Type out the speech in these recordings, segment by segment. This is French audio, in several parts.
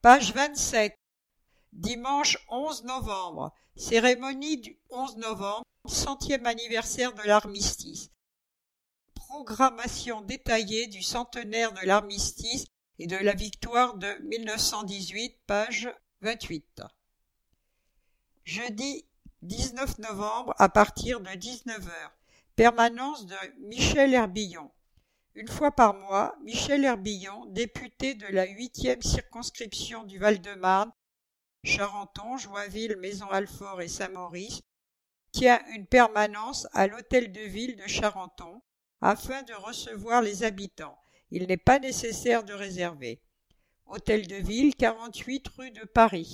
Page 27. Dimanche 11 novembre. Cérémonie du 11 novembre, 100e anniversaire de l'armistice. Programmation détaillée du centenaire de l'armistice et de la victoire de 1918, page 28. Jeudi 19 novembre à partir de 19h. Permanence de Michel Herbillon. Une fois par mois, Michel Herbillon, député de la 8e circonscription du Val-de-Marne, Charenton, Joinville, Maisons-Alfort et Saint-Maurice, tient une permanence à l'hôtel de ville de Charenton afin de recevoir les habitants. Il n'est pas nécessaire de réserver. Hôtel de ville, 48 rue de Paris.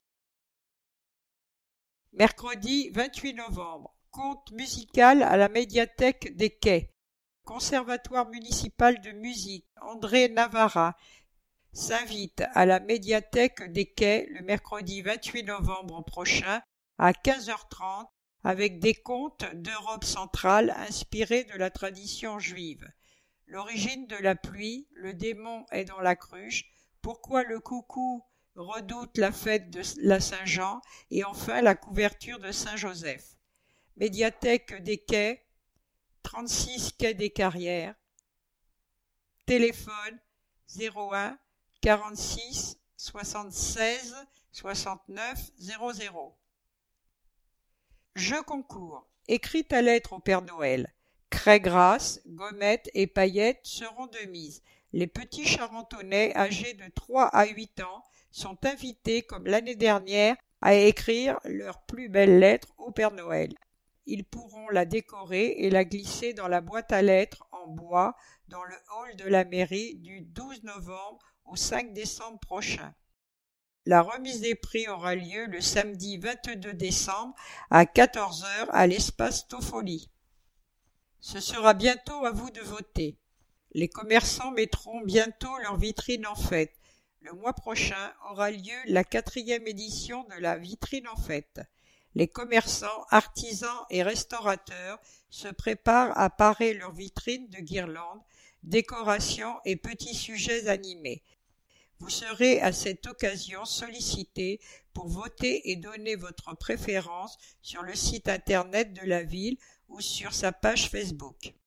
Mercredi 28 novembre. Conte musical à la médiathèque des Quais. Conservatoire municipal de musique, André Navarra, s'invite à la médiathèque des Quais le mercredi 28 novembre prochain à 15h30 avec des contes d'Europe centrale inspirés de la tradition juive. L'origine de la pluie, le démon est dans la cruche, pourquoi le coucou redoute la fête de la Saint-Jean et enfin la couverture de Saint-Joseph. Médiathèque des Quais, 36 quai des Carrières, téléphone 01 46 76 69 00. Jeu concours. Écris ta lettre au Père Noël. Craie grasse, gommettes et paillettes seront de mise. Les petits Charentonnais âgés de 3 à 8 ans sont invités, comme l'année dernière, à écrire leur plus belle lettre au Père Noël. Ils pourront la décorer et la glisser dans la boîte à lettres en bois dans le hall de la mairie du 12 novembre au 5 décembre prochain. La remise des prix aura lieu le samedi 22 décembre à 14h à l'espace Toffoli. Ce sera bientôt à vous de voter. Les commerçants mettront bientôt leurs vitrines en fête. Le mois prochain aura lieu la 4e édition de la vitrine en fête. Les commerçants, artisans et restaurateurs se préparent à parer leurs vitrines de guirlandes, décorations et petits sujets animés. Vous serez à cette occasion sollicités pour voter et donner votre préférence sur le site internet de la ville ou sur sa page Facebook.